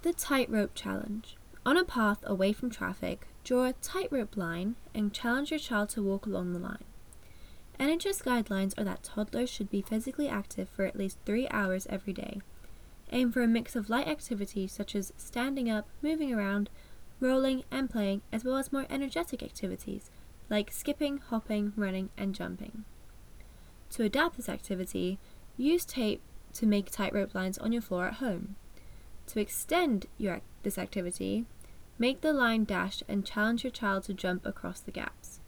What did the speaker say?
The tightrope challenge. On a path away from traffic, draw a tightrope line and challenge your child to walk along the line. NHS guidelines are that toddlers should be physically active for at least 3 hours every day. Aim for a mix of light activities such as standing up, moving around, rolling and playing, as well as more energetic activities like skipping, hopping, running and jumping. To adapt this activity, use tape to make tightrope lines on your floor at home. To extend this activity, make the line dashed and challenge your child to jump across the gaps.